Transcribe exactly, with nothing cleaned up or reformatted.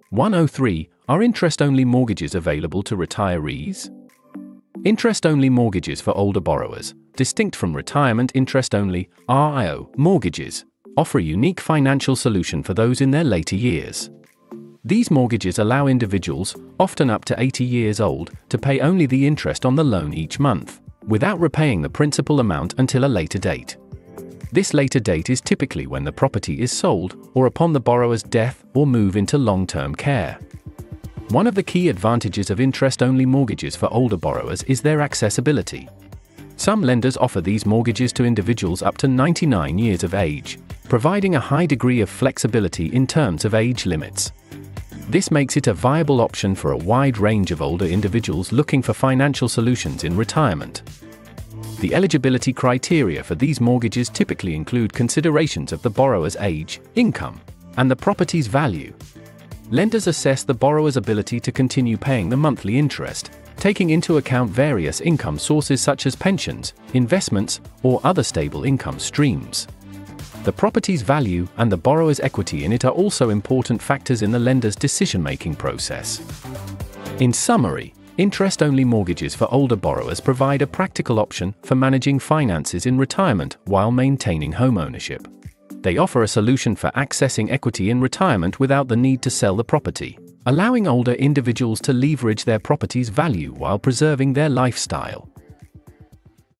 one oh three. Are interest-only mortgages available to retirees? Interest-only mortgages for older borrowers, distinct from retirement interest-only (R I O) mortgages, offer a unique financial solution for those in their later years. These mortgages allow individuals, often up to eighty years old, to pay only the interest on the loan each month, without repaying the principal amount until a later date. This later date is typically when the property is sold, or upon the borrower's death or move into long-term care. One of the key advantages of interest-only mortgages for older borrowers is their accessibility. Some lenders offer these mortgages to individuals up to ninety-nine years of age, providing a high degree of flexibility in terms of age limits. This makes it a viable option for a wide range of older individuals looking for financial solutions in retirement. The eligibility criteria for these mortgages typically include considerations of the borrower's age, income, and the property's value. Lenders assess the borrower's ability to continue paying the monthly interest, taking into account various income sources such as pensions, investments, or other stable income streams. The property's value and the borrower's equity in it are also important factors in the lender's decision-making process. In summary, interest-only mortgages for older borrowers provide a practical option for managing finances in retirement while maintaining homeownership. They offer a solution for accessing equity in retirement without the need to sell the property, allowing older individuals to leverage their property's value while preserving their lifestyle.